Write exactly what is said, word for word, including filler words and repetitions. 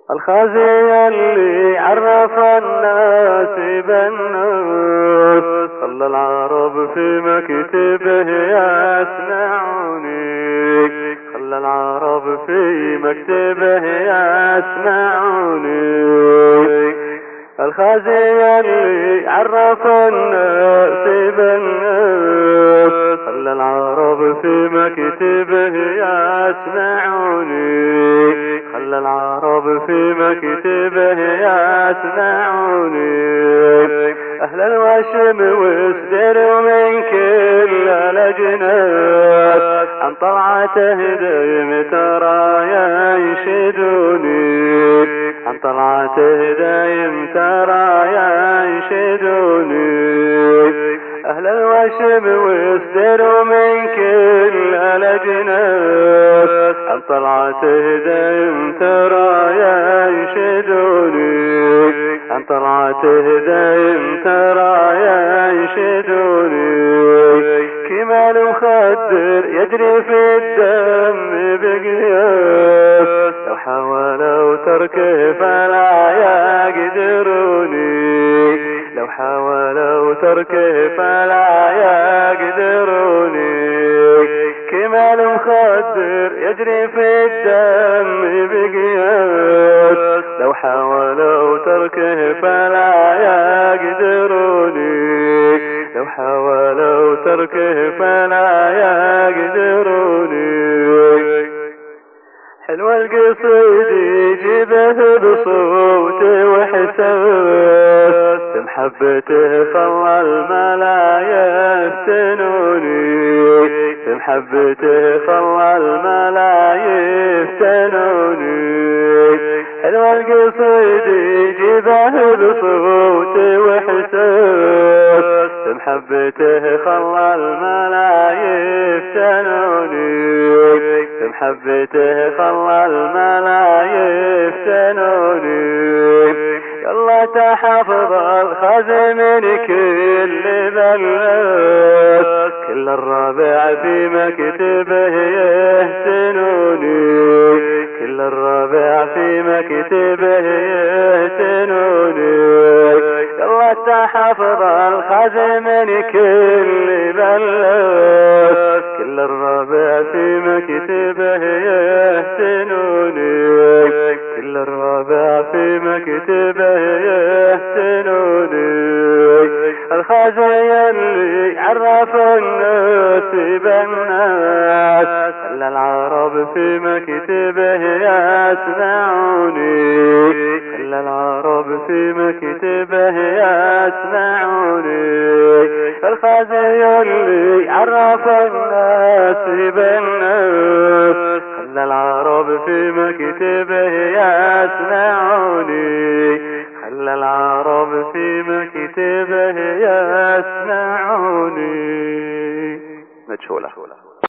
الخازي اللي عرف الناس بالناس، خلى العرب في مكتبه يسمعوني، خلى العرب في مكتبه يسمعوني. الخازي اللي عرف الناس بالناس، خلى العرب في مكتبه يسمعوني، خلى العرب في مكتبه يسمعوني. أهل الوشم وسدر من كل الأجناس، عن طلعته دايم ترى ينشدوني، عن طلعته دايم ترى ينشدوني. أهل الوشم وسدر من كل الأجناس، عن طلعته دايم ترى ينشدوني، عن طلعته دايم ترى ينشدوني. كمال مخدر يجري في الدم بقياس، لو حاولوا تركه فلا يقدروني، لو حاولوا تركه فلا يقدروني. كمال مخدر يجري في الدم بقياس، لو حاولوا تركه فلا يقدروني، لو حاولوا تركه فلا يقدروني. حلو القصيد يجيبه بصوت وحساس، بمحبته خلى الملا يفتنوني، بمحبته خلى الملا يفتنوني. حلو القصيد يجيبه بصوت وحساس، بمحبته خلى الملا يفتنوني، بمحبته خلى الملا يفتنوني. يلا تحفظ الخزي من كل بلاس، كل الربع في مكتبه يهتنوني، كل الربع في مكتبه يهتنوني. يلا تحفظ الخزي من كل بلاس، كل الربع في مكتبه يهتنوني، كل الربع في مكتبه يهتنوني. الخزي اللي عرف الناس بالناس، خلى العرب في مكتبه يسمعوني، خلى العرب في مكتبه يسمعوني. الخزي اللي عرف الناس بالناس، خلى العرب في مكتبه يسمعوني، خلى العرب في مكتبه يسمعوني. مجهولة.